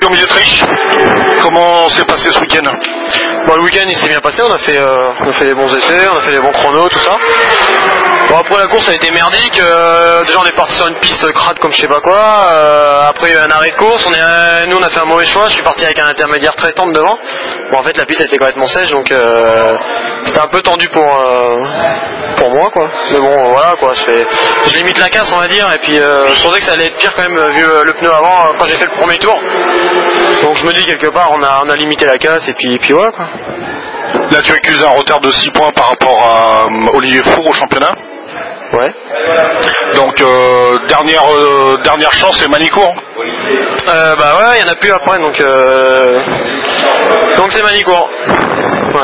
champion Milieutriche. Comment s'est passé ce week-end? Bon, le week-end il s'est bien passé, on a fait des bons essais, on a fait des bons chronos, tout ça. Bon, après la course a été merdique, déjà on est parti sur une piste crade comme je sais pas quoi, après il y a eu un arrêt de course, nous on a fait un mauvais choix, je suis parti avec un intermédiaire très tendre devant. Bon en fait la piste était complètement sèche donc c'était un peu tendu pour moi quoi. Mais bon voilà quoi, je limite la casse on va dire et puis je pensais que ça allait être pire quand même vu le pneu avant quand j'ai fait le premier tour. Donc je me dis quelque part on a limité la casse et puis voilà quoi. Là tu accuses un retard de 6 points par rapport à Olivier Four au championnat. Ouais. Donc dernière chance c'est Manicourt. Bah ouais, il y en a plus après donc c'est Manicourt.